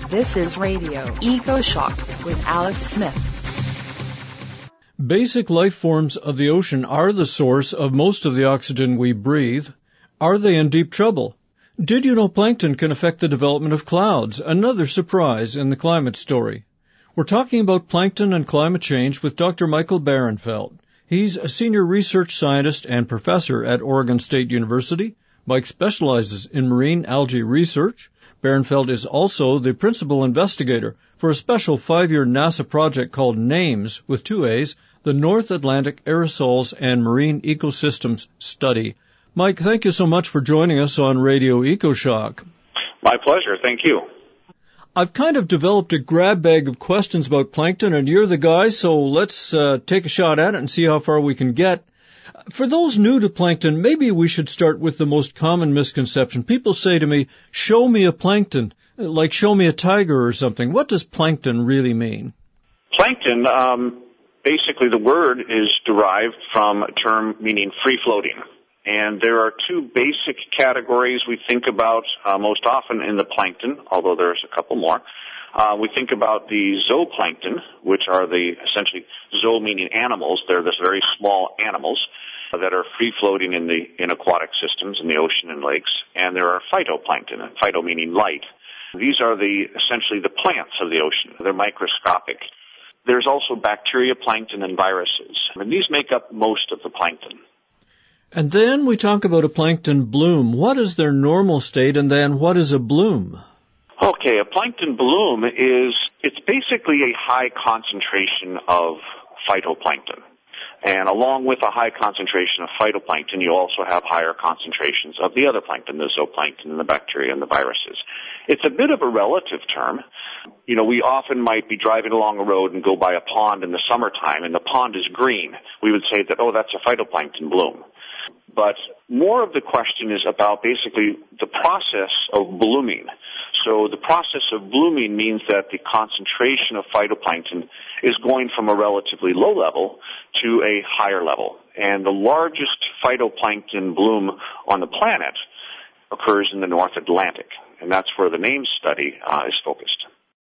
This is Radio Eco-Shock with Alex Smith. Basic life forms of the ocean are the source of most of the oxygen we breathe. Are they in deep trouble? Did you know plankton can affect the development of clouds? Another surprise in the climate story. We're talking about plankton and climate change with Dr. Michael Barenfeld. He's a senior research scientist and professor at Oregon State University. Mike specializes in marine algae research. Barenfeld is also the principal investigator for a special 5-year NASA project called NAMES, with 2 A's, the North Atlantic Aerosols and Marine Ecosystems Study. Mike, thank you so much for joining us on Radio EcoShock. My pleasure. Thank you. I've kind of developed a grab bag of questions about plankton, and you're the guy, so let's take a shot at it and see how far we can get. For those new to plankton, maybe we should start with the most common misconception. People say to me, show me a plankton, like show me a tiger or something. What does plankton really mean? Plankton, basically the word is derived from a term meaning free-floating. And there are 2 basic categories we think about most often in the plankton, although there's a couple more. We think about the zooplankton, which are the essentially zoo meaning animals. They're this very small animals that are free-floating in aquatic systems, in the ocean and lakes. And there are phytoplankton, and phyto meaning light. These are essentially the plants of the ocean. They're microscopic. There's also bacteria plankton and viruses. And these make up most of the plankton. And then we talk about a plankton bloom. What is their normal state, and then what is a bloom? Okay, a plankton bloom it's basically a high concentration of phytoplankton. And along with a high concentration of phytoplankton, you also have higher concentrations of the other plankton, the zooplankton and the bacteria and the viruses. It's a bit of a relative term. You know, we often might be driving along a road and go by a pond in the summertime, and the pond is green. We would say that, that's a phytoplankton bloom. But more of the question is about basically the process of blooming. So the process of blooming means that the concentration of phytoplankton is going from a relatively low level to a higher level. And the largest phytoplankton bloom on the planet occurs in the North Atlantic. And that's where the NAMES study is focused.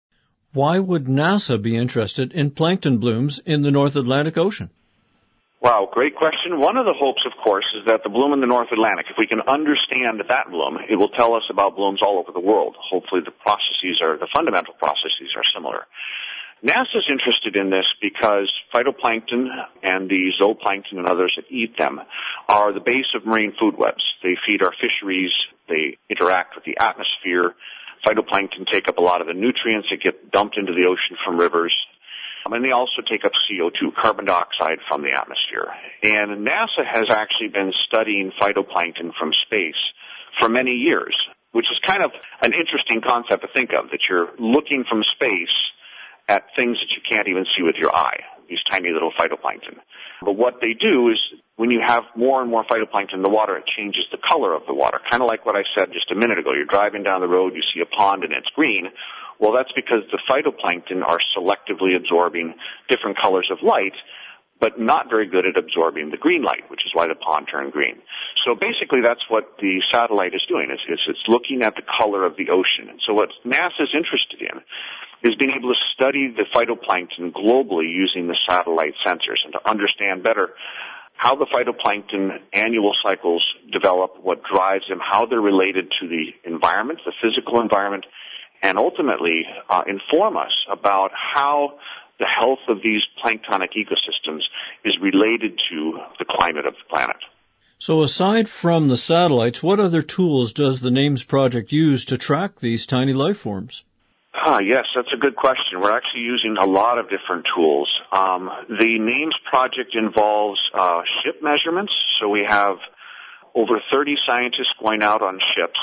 Why would NASA be interested in plankton blooms in the North Atlantic Ocean? Wow, great question. One of the hopes, of course, is that the bloom in the North Atlantic, if we can understand that bloom, it will tell us about blooms all over the world. Hopefully the fundamental processes are similar. NASA's interested in this because phytoplankton and the zooplankton and others that eat them are the base of marine food webs. They feed our fisheries. They interact with the atmosphere. Phytoplankton take up a lot of the nutrients that get dumped into the ocean from rivers. And they also take up CO2, carbon dioxide, from the atmosphere. And NASA has actually been studying phytoplankton from space for many years, which is kind of an interesting concept to think of, that you're looking from space at things that you can't even see with your eye, these tiny little phytoplankton. But what they do is when you have more and more phytoplankton in the water, it changes the color of the water, kind of like what I said just a minute ago. You're driving down the road, you see a pond, and it's green. Well, that's because the phytoplankton are selectively absorbing different colors of light, but not very good at absorbing the green light, which is why the pond turned green. So basically that's what the satellite is doing, is it's looking at the color of the ocean. And so what NASA is interested in is being able to study the phytoplankton globally using the satellite sensors and to understand better how the phytoplankton annual cycles develop, what drives them, how they're related to the environment, the physical environment, and ultimately inform us about how the health of these planktonic ecosystems is related to the climate of the planet. So aside from the satellites, what other tools does the NAMES project use to track these tiny life forms? Yes, that's a good question. We're actually using a lot of different tools. The NAMES project involves ship measurements. So we have over 30 scientists going out on ships,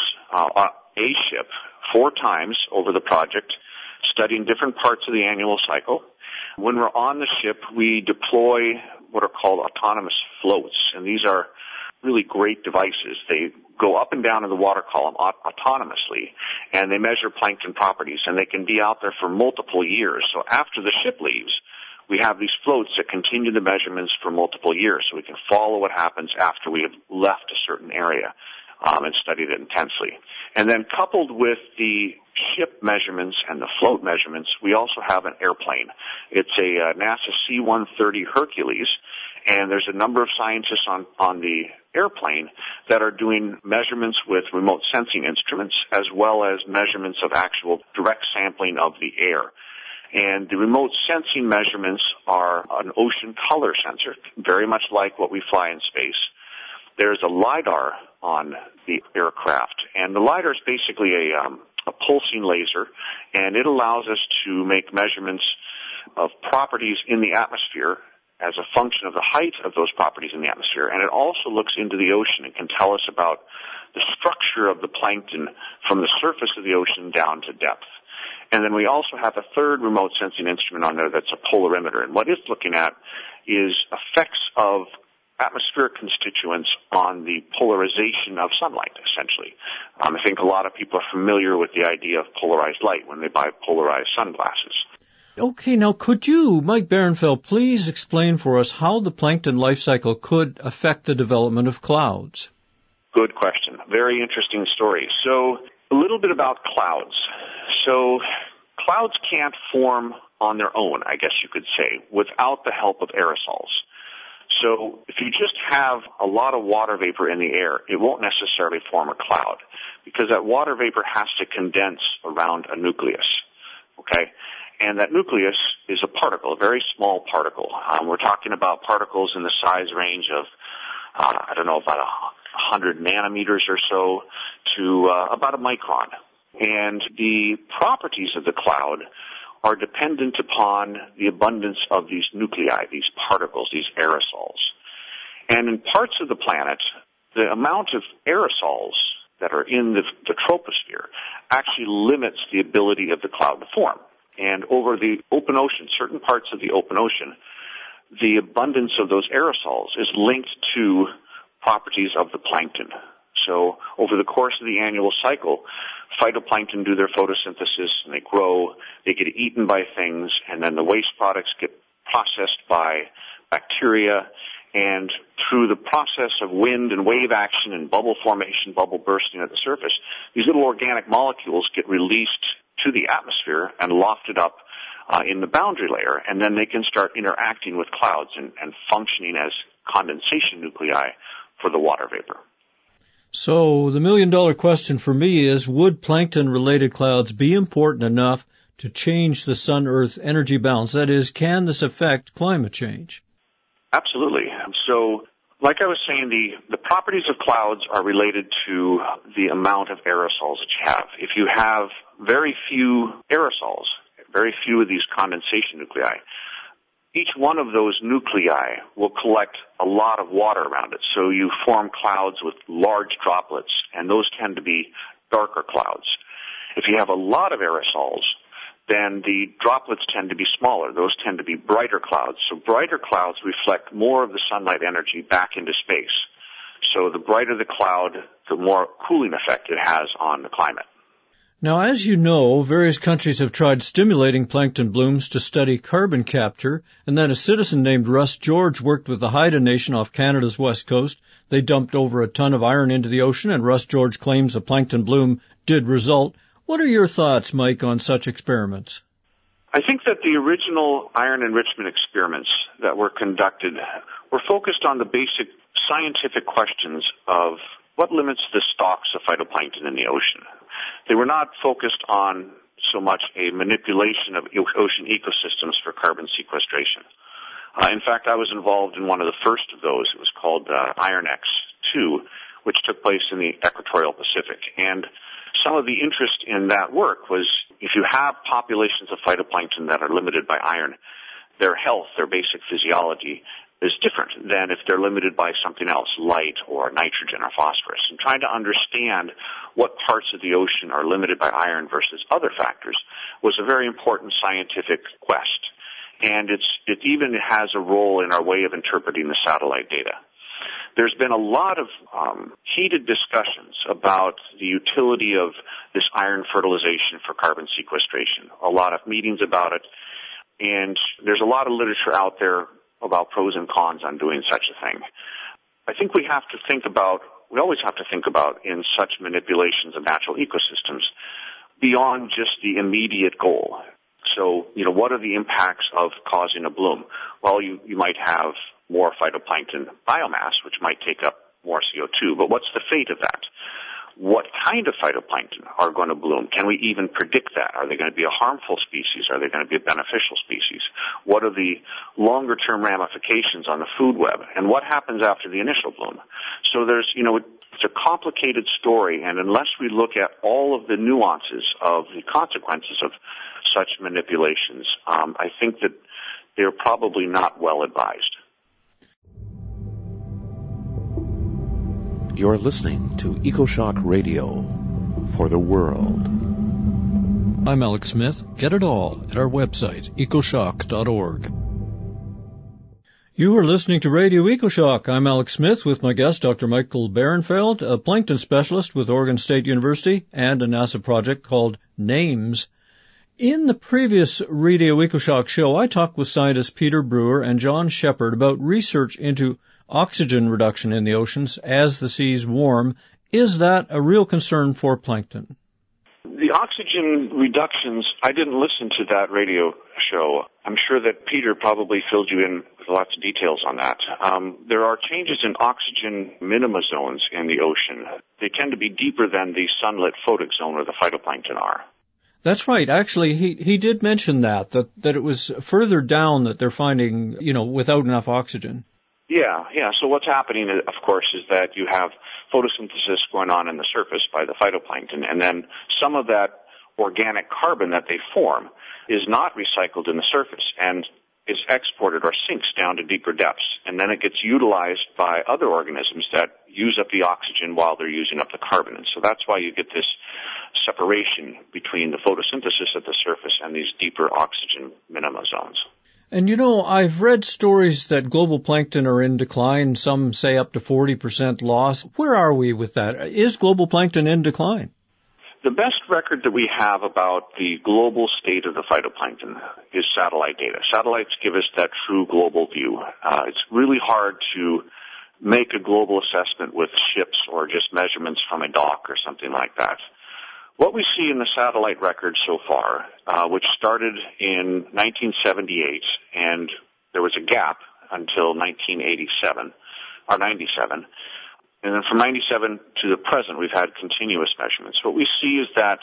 a ship, 4 times over the project, studying different parts of the annual cycle. When we're on the ship, we deploy what are called autonomous floats, and these are really great devices. They go up and down in the water column autonomously, and they measure plankton properties, and they can be out there for multiple years. So after the ship leaves, we have these floats that continue the measurements for multiple years, so we can follow what happens after we have left a certain area. and studied it intensely. And then coupled with the ship measurements and the float measurements, we also have an airplane. It's a NASA C-130 Hercules, and there's a number of scientists on the airplane that are doing measurements with remote sensing instruments as well as measurements of actual direct sampling of the air. And the remote sensing measurements are an ocean color sensor, very much like what we fly in space. There's a LiDAR on the aircraft, and the LiDAR is basically a pulsing laser, and it allows us to make measurements of properties in the atmosphere as a function of the height of those properties in the atmosphere, and it also looks into the ocean and can tell us about the structure of the plankton from the surface of the ocean down to depth. And then we also have a third remote sensing instrument on there that's a polarimeter, and what it's looking at is effects of atmospheric constituents on the polarization of sunlight, essentially. I think a lot of people are familiar with the idea of polarized light when they buy polarized sunglasses. Okay, now could you, Mike Barenfeld, please explain for us how the plankton life cycle could affect the development of clouds? Good question. Very interesting story. So a little bit about clouds. So clouds can't form on their own, I guess you could say, without the help of aerosols. So if you just have a lot of water vapor in the air, it won't necessarily form a cloud because that water vapor has to condense around a nucleus, okay? And that nucleus is a particle, a very small particle. We're talking about particles in the size range of, about 100 nanometers or so to about a micron. And the properties of the cloud are dependent upon the abundance of these nuclei, these particles, these aerosols. And in parts of the planet, the amount of aerosols that are in the troposphere actually limits the ability of the cloud to form. And over the open ocean, certain parts of the open ocean, the abundance of those aerosols is linked to properties of the plankton. So over the course of the annual cycle, phytoplankton do their photosynthesis and they grow, they get eaten by things, and then the waste products get processed by bacteria, and through the process of wind and wave action and bubble formation, bubble bursting at the surface, these little organic molecules get released to the atmosphere and lofted up in the boundary layer, and then they can start interacting with clouds and functioning as condensation nuclei for the water vapor. So the million-dollar question for me is, would plankton-related clouds be important enough to change the Sun-Earth energy balance? That is, can this affect climate change? Absolutely. So, like I was saying, the properties of clouds are related to the amount of aerosols that you have. If you have very few aerosols, very few of these condensation nuclei, each one of those nuclei will collect a lot of water around it. So you form clouds with large droplets, and those tend to be darker clouds. If you have a lot of aerosols, then the droplets tend to be smaller. Those tend to be brighter clouds. So brighter clouds reflect more of the sunlight energy back into space. So the brighter the cloud, the more cooling effect it has on the climate. Now, as you know, various countries have tried stimulating plankton blooms to study carbon capture, and then a citizen named Russ George worked with the Haida Nation off Canada's west coast. They dumped over a ton of iron into the ocean, and Russ George claims a plankton bloom did result. What are your thoughts, Mike, on such experiments? I think that the original iron enrichment experiments that were conducted were focused on the basic scientific questions of what limits the stocks of phytoplankton in the ocean. They were not focused on so much a manipulation of ocean ecosystems for carbon sequestration. In fact, I was involved in one of the first of those. It was called IronX-2, which took place in the equatorial Pacific. And some of the interest in that work was if you have populations of phytoplankton that are limited by iron, their health, their basic physiology is different than if they're limited by something else, light or nitrogen or phosphorus. And trying to understand what parts of the ocean are limited by iron versus other factors was a very important scientific quest. And it even has a role in our way of interpreting the satellite data. There's been a lot of heated discussions about the utility of this iron fertilization for carbon sequestration, a lot of meetings about it, and there's a lot of literature out there about pros and cons on doing such a thing. I think we have to think about we always have to think about in such manipulations of natural ecosystems beyond just the immediate goal. So, what are the impacts of causing a bloom? Well, you might have more phytoplankton biomass, which might take up more CO2, but what's the fate of that? What kind of phytoplankton are going to bloom? Can we even predict that? Are they going to be a harmful species? Are they going to be a beneficial species? What are the longer-term ramifications on the food web? And what happens after the initial bloom? So there's, it's a complicated story, and unless we look at all of the nuances of the consequences of such manipulations, I think that they're probably not well advised. You're listening to EcoShock Radio for the world. I'm Alex Smith. Get it all at our website, ecoshock.org. You are listening to Radio EcoShock. I'm Alex Smith with my guest, Dr. Michael Barenfeld, a plankton specialist with Oregon State University and a NASA project called NAMES. In the previous Radio EcoShock show, I talked with scientists Peter Brewer and John Shepard about research into oxygen reduction in the oceans as the seas warm. Is that a real concern for plankton? The oxygen reductions, I didn't listen to that radio show. I'm sure that Peter probably filled you in with lots of details on that. There are changes in oxygen minima zones in the ocean. They tend to be deeper than the sunlit photic zone where the phytoplankton are. That's right. Actually, he did mention that it was further down that they're finding, without enough oxygen. Yeah. So what's happening, of course, is that you have photosynthesis going on in the surface by the phytoplankton, and then some of that organic carbon that they form is not recycled in the surface and is exported or sinks down to deeper depths, and then it gets utilized by other organisms that use up the oxygen while they're using up the carbon. And so that's why you get this separation between the photosynthesis at the surface and these deeper oxygen minima zones. And I've read stories that global plankton are in decline. Some say up to 40% loss. Where are we with that? Is global plankton in decline? The best record that we have about the global state of the phytoplankton is satellite data. Satellites give us that true global view. It's really hard to make a global assessment with ships or just measurements from a dock or something like that. What we see in the satellite record so far, which started in 1978, and there was a gap until 1987, or 97, and then from 97 to the present, we've had continuous measurements. What we see is that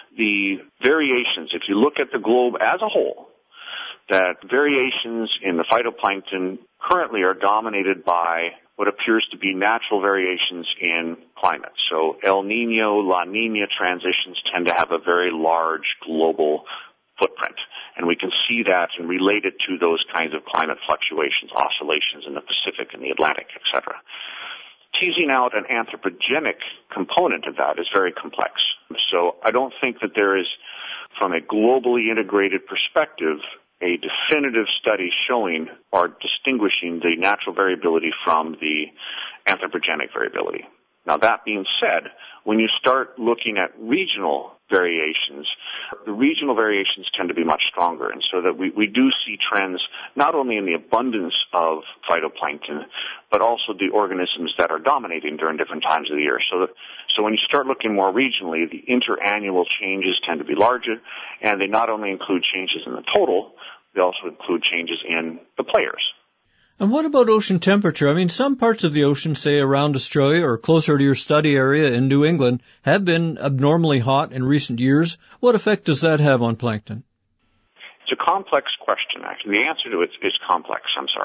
the variations, if you look at the globe as a whole, that variations in the phytoplankton currently are dominated by what appears to be natural variations in climate. So El Nino, La Nina transitions tend to have a very large global footprint. And we can see that and relate it to those kinds of climate fluctuations, oscillations in the Pacific and the Atlantic, etc. Teasing out an anthropogenic component of that is very complex. So I don't think that there is, from a globally integrated perspective, a definitive study showing or distinguishing the natural variability from the anthropogenic variability. Now, that being said, when you start looking at regional variations, the regional variations tend to be much stronger, and so that we do see trends not only in the abundance of phytoplankton, but also the organisms that are dominating during different times of the year. So when you start looking more regionally, the interannual changes tend to be larger, and they not only include changes in the total, they also include changes in the players. And what about ocean temperature? I mean, some parts of the ocean, say around Australia or closer to your study area in New England, have been abnormally hot in recent years. What effect does that have on plankton? It's a complex question, actually. The answer to it is complex,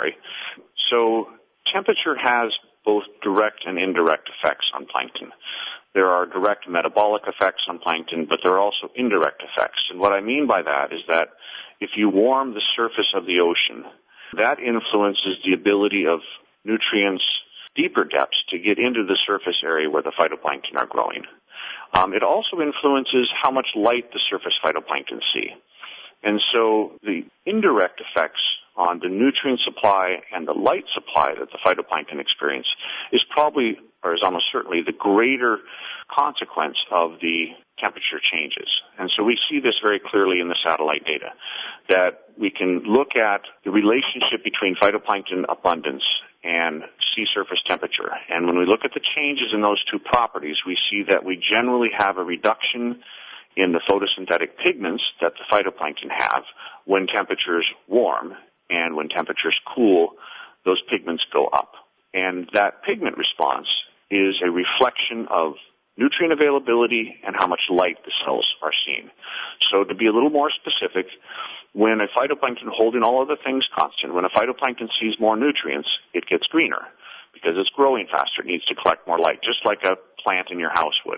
So temperature has both direct and indirect effects on plankton. There are direct metabolic effects on plankton, but there are also indirect effects. And what I mean by that is that if you warm the surface of the ocean, that influences the ability of nutrients deeper depths to get into the surface area where the phytoplankton are growing. It also influences how much light the surface phytoplankton see. And so the indirect effects on the nutrient supply and the light supply that the phytoplankton experience is probably, or is almost certainly, the greater consequence of the temperature changes. And so we see this very clearly in the satellite data, that we can look at the relationship between phytoplankton abundance and sea surface temperature. And when we look at the changes in those two properties, we see that we generally have a reduction in the photosynthetic pigments that the phytoplankton have when temperatures warm, and when temperatures cool, those pigments go up. And that pigment response is a reflection of nutrient availability and how much light the cells are seeing. So to be a little more specific, when a phytoplankton, holding all other things constant, when a phytoplankton sees more nutrients, it gets greener because it's growing faster. It needs to collect more light, just like a plant in your house would.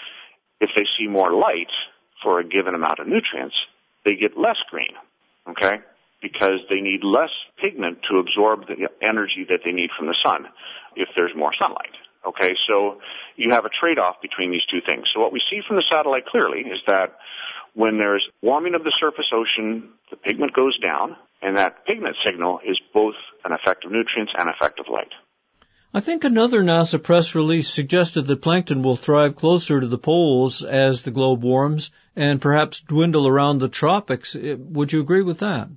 If they see more light for a given amount of nutrients, they get less green, okay? Because they need less pigment to absorb the energy that they need from the sun if there's more sunlight. Okay, so you have a trade-off between these two things. So what we see from the satellite clearly is that when there's warming of the surface ocean, the pigment goes down, and that pigment signal is both an effect of nutrients and effect of light. I think another NASA press release suggested that plankton will thrive closer to the poles as the globe warms and perhaps dwindle around the tropics. Would you agree with that?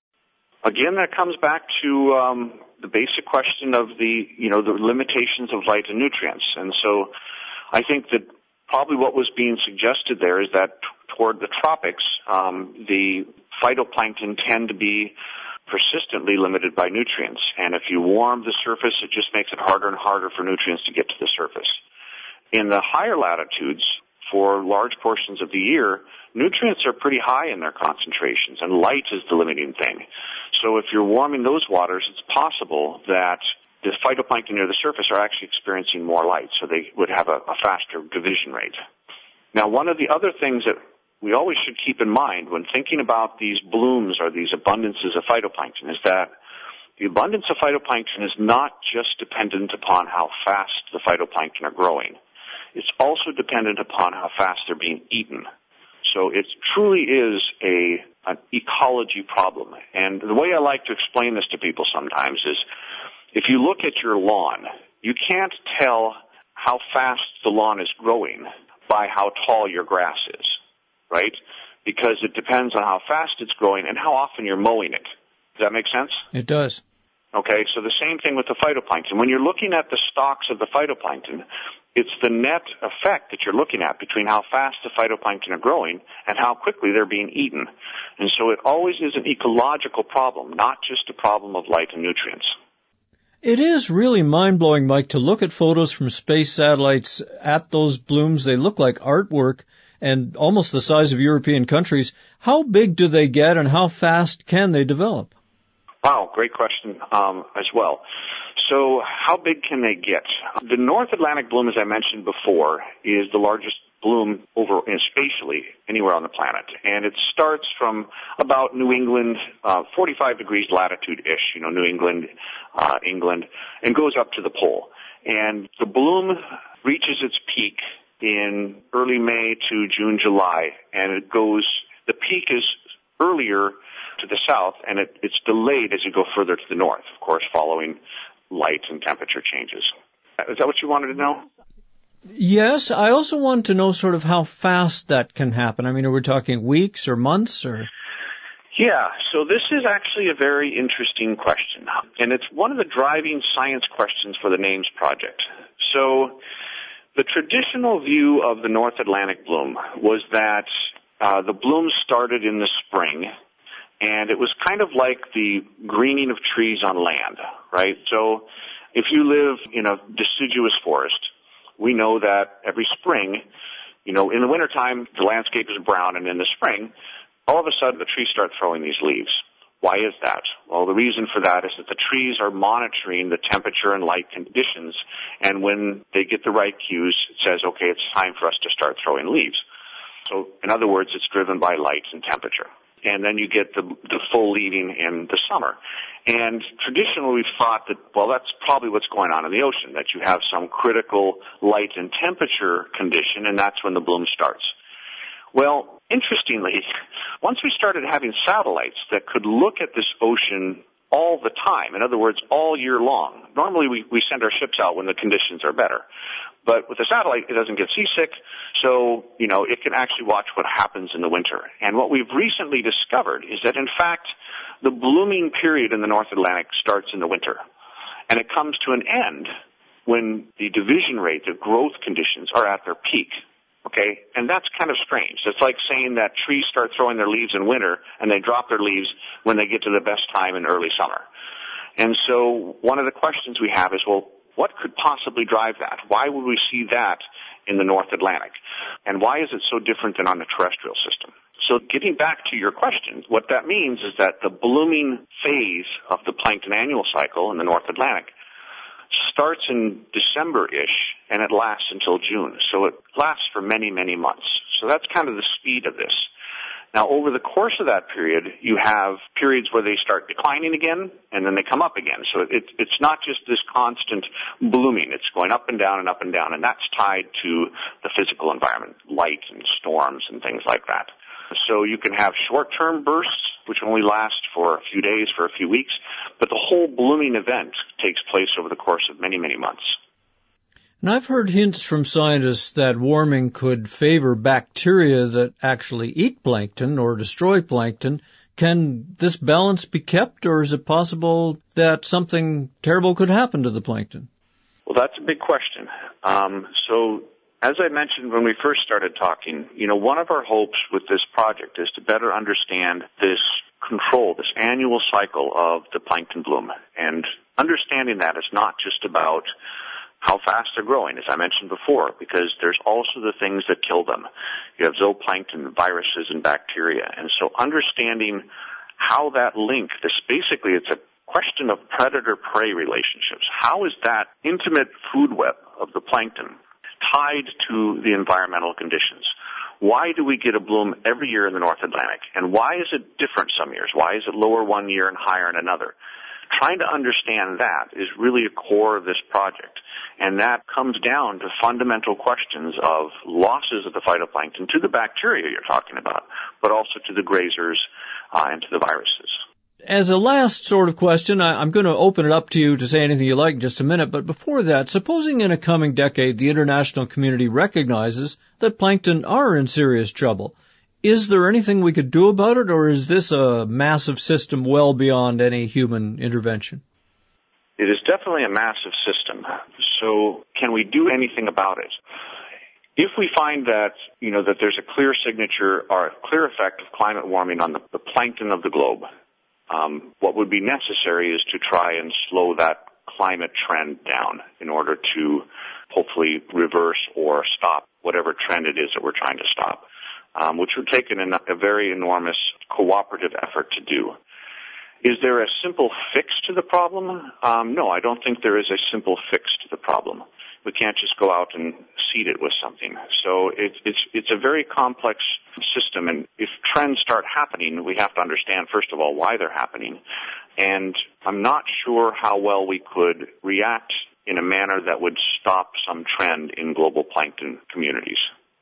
Again, that comes back to the basic question of the limitations of light and nutrients. And so I think that probably what was being suggested there is that toward the tropics, the phytoplankton tend to be persistently limited by nutrients. And if you warm the surface, it just makes it harder and harder for nutrients to get to the surface. In the higher latitudes, for large portions of the year, nutrients are pretty high in their concentrations, and light is the limiting thing. So if you're warming those waters, it's possible that the phytoplankton near the surface are actually experiencing more light, so they would have a faster division rate. Now, one of the other things that we always should keep in mind when thinking about these blooms or these abundances of phytoplankton is that the abundance of phytoplankton is not just dependent upon how fast the phytoplankton are growing. It's also dependent upon how fast they're being eaten. So it truly is an ecology problem. And the way I like to explain this to people sometimes is if you look at your lawn, you can't tell how fast the lawn is growing by how tall your grass is, right? Because it depends on how fast it's growing and how often you're mowing it. Does that make sense? It does. Okay, so the same thing with the phytoplankton. When you're looking at the stalks of the phytoplankton, it's the net effect that you're looking at between how fast the phytoplankton are growing and how quickly they're being eaten. And so it always is an ecological problem, not just a problem of light and nutrients. It is really mind-blowing, Mike, to look at photos from space satellites at those blooms. They look like artwork and almost the size of European countries. How big do they get and how fast can they develop? Wow, great question as well. So how big can they get? The North Atlantic bloom, as I mentioned before, is the largest bloom spatially anywhere on the planet. And it starts from about New England, 45 degrees latitude-ish, New England, England, and goes up to the pole. And the bloom reaches its peak in early May to June, July, and the peak is earlier to the south, and it's delayed as you go further to the north, of course, following light and temperature changes. Is that what you wanted to know? Yes. I also want to know sort of how fast that can happen. I mean, are we talking weeks or months or? Yeah, so this is actually a very interesting question, and it's one of the driving science questions for the NAMES project. So the traditional view of the North Atlantic bloom was that the bloom started in the spring, and it was kind of like the greening of trees on land, right? So if you live in a deciduous forest, we know that every spring, in the wintertime, the landscape is brown, and in the spring, all of a sudden the trees start throwing these leaves. Why is that? Well, the reason for that is that the trees are monitoring the temperature and light conditions, and when they get the right cues, it says, okay, it's time for us to start throwing leaves. So, in other words, it's driven by light and temperature. And then you get the full leaving in the summer. And traditionally we've thought that, well, that's probably what's going on in the ocean, that you have some critical light and temperature condition, and that's when the bloom starts. Well, interestingly, once we started having satellites that could look at this ocean all the time, in other words, all year long. Normally we send our ships out when the conditions are better. But with a satellite, it doesn't get seasick, so, it can actually watch what happens in the winter. And what we've recently discovered is that, in fact, the blooming period in the North Atlantic starts in the winter. And it comes to an end when the division rate, the growth conditions are at their peak. Okay? And that's kind of strange. It's like saying that trees start throwing their leaves in winter and they drop their leaves when they get to the best time in early summer. And so one of the questions we have is, well, what could possibly drive that? Why would we see that in the North Atlantic? And why is it so different than on the terrestrial system? So getting back to your question, what that means is that the blooming phase of the plankton annual cycle in the North Atlantic starts in December-ish, and it lasts until June. So it lasts for many, many months. So that's kind of the speed of this. Now, over the course of that period, you have periods where they start declining again, and then they come up again. So it's not just this constant blooming. It's going up and down and up and down, and that's tied to the physical environment, light and storms and things like that. So you can have short-term bursts, which only last for a few days, for a few weeks, but the whole blooming event takes place over the course of many, many months. And I've heard hints from scientists that warming could favor bacteria that actually eat plankton or destroy plankton. Can this balance be kept, or is it possible that something terrible could happen to the plankton? Well, that's a big question. So as I mentioned when we first started talking, one of our hopes with this project is to better understand this control, this annual cycle of the plankton bloom. And understanding that is not just about how fast they're growing, as I mentioned before, because there's also the things that kill them. You have zooplankton, viruses, and bacteria. And so understanding how that link, basically it's a question of predator-prey relationships. How is that intimate food web of the plankton tied to the environmental conditions? Why do we get a bloom every year in the North Atlantic? And why is it different some years? Why is it lower one year and higher in another? Trying to understand that is really a core of this project. And that comes down to fundamental questions of losses of the phytoplankton to the bacteria you're talking about, but also to the grazers and to the viruses. As a last sort of question, I'm going to open it up to you to say anything you like in just a minute, but before that, supposing in a coming decade the international community recognizes that plankton are in serious trouble, is there anything we could do about it, or is this a massive system well beyond any human intervention? It is definitely a massive system. So can we do anything about it? If we find that, that there's a clear signature or a clear effect of climate warming on the plankton of the globe, what would be necessary is to try and slow that climate trend down in order to hopefully reverse or stop whatever trend it is that we're trying to stop, which would take a very enormous cooperative effort to do. Is there a simple fix to the problem? No, I don't think there is a simple fix to the problem. We can't just go out and seed it with something. So it's a very complex system, and if trends start happening, we have to understand, first of all, why they're happening. And I'm not sure how well we could react in a manner that would stop some trend in global plankton communities.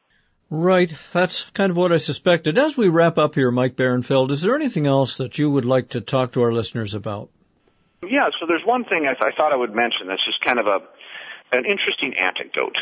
Right. That's kind of what I suspected. As we wrap up here, Mike Barenfeld, is there anything else that you would like to talk to our listeners about? Yeah, so there's one thing I thought I would mention that's just kind of an interesting anecdote.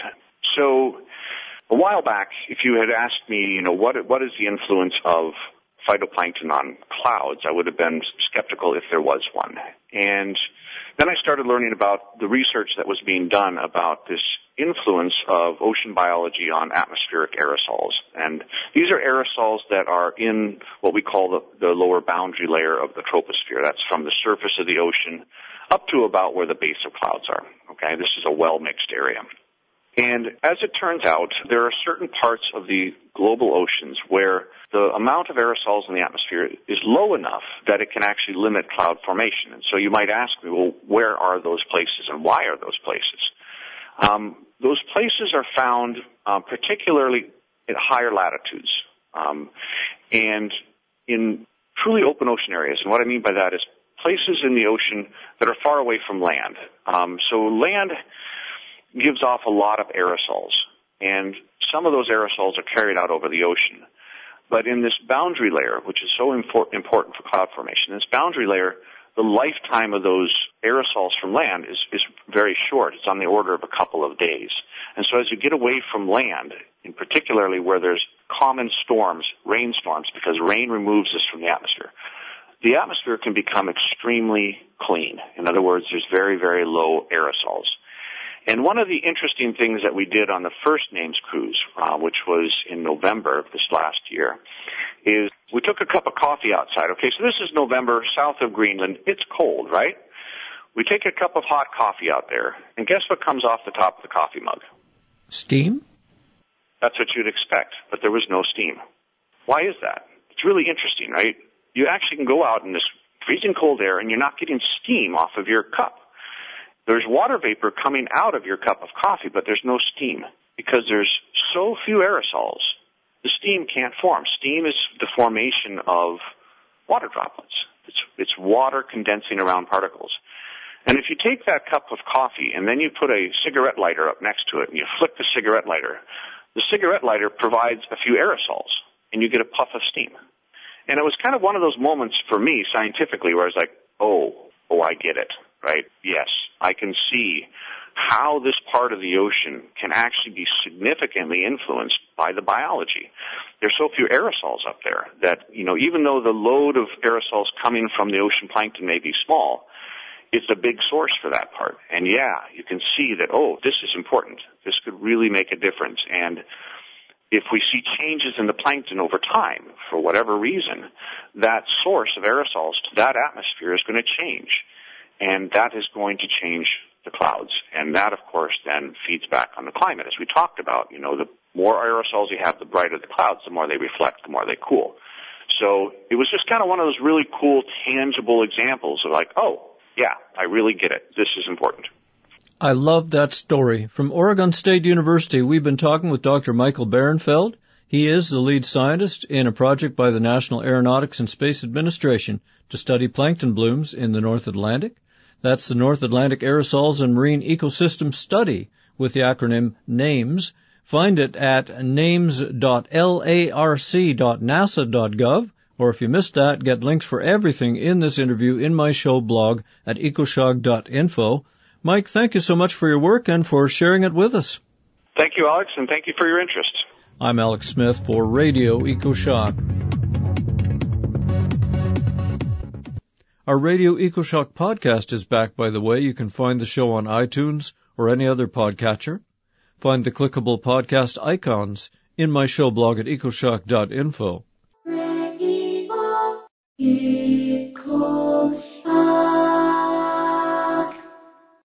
So a while back, if you had asked me, what is the influence of phytoplankton on clouds, I would have been skeptical if there was one. And then I started learning about the research that was being done about this influence of ocean biology on atmospheric aerosols. And these are aerosols that are in what we call the lower boundary layer of the troposphere. That's from the surface of the ocean up to about where the base of clouds are. Okay, this is a well-mixed area. And as it turns out, there are certain parts of the global oceans where the amount of aerosols in the atmosphere is low enough that it can actually limit cloud formation. And so you might ask me, well, where are those places and why are those places? Those places are found particularly at higher latitudes and in truly open ocean areas. And what I mean by that is places in the ocean that are far away from land. So land gives off a lot of aerosols, and some of those aerosols are carried out over the ocean. But in this boundary layer, which is so important for cloud formation, this boundary layer, the lifetime of those aerosols from land is very short. It's on the order of a couple of days. And so as you get away from land, and particularly where there's common storms, rainstorms, because rain removes this from the atmosphere, the atmosphere can become extremely clean. In other words, there's very, very low aerosols. And one of the interesting things that we did on the first NAMES cruise, which was in November of this last year, is we took a cup of coffee outside. Okay, so this is November, south of Greenland. It's cold, right? We take a cup of hot coffee out there, and guess what comes off the top of the coffee mug? Steam? That's what you'd expect, but there was no steam. Why is that? It's really interesting, right? You actually can go out in this freezing cold air, and you're not getting steam off of your cup. There's water vapor coming out of your cup of coffee, but there's no steam because there's so few aerosols. The steam can't form. Steam is the formation of water droplets. It's water condensing around particles. And if you take that cup of coffee and then you put a cigarette lighter up next to it and you flick the cigarette lighter provides a few aerosols and you get a puff of steam. And it was kind of one of those moments for me scientifically where I was like, oh, I get it, right? Yes, I can see how this part of the ocean can actually be significantly influenced by the biology. There's so few aerosols up there that, even though the load of aerosols coming from the ocean plankton may be small, it's a big source for that part. And yeah, you can see that, this is important. This could really make a difference. And if we see changes in the plankton over time, for whatever reason, that source of aerosols to that atmosphere is going to change. And that is going to change the clouds. And that, of course, then feeds back on the climate. As we talked about, the more aerosols you have, the brighter the clouds, the more they reflect, the more they cool. So it was just kind of one of those really cool, tangible examples of like, yeah, I really get it. This is important. I love that story. From Oregon State University, we've been talking with Dr. Michael Barenfeld. He is the lead scientist in a project by the National Aeronautics and Space Administration to study plankton blooms in the North Atlantic. That's the North Atlantic Aerosols and Marine Ecosystem Study with the acronym NAMES. Find it at names.larc.nasa.gov, or if you missed that, get links for everything in this interview in my show blog at ecoshock.info. Mike, thank you so much for your work and for sharing it with us. Thank you, Alex, and thank you for your interest. I'm Alex Smith for Radio EcoShock. Our Radio EcoShock podcast is back, by the way. You can find the show on iTunes or any other podcatcher. Find the clickable podcast icons in my show blog at ecoshock.info.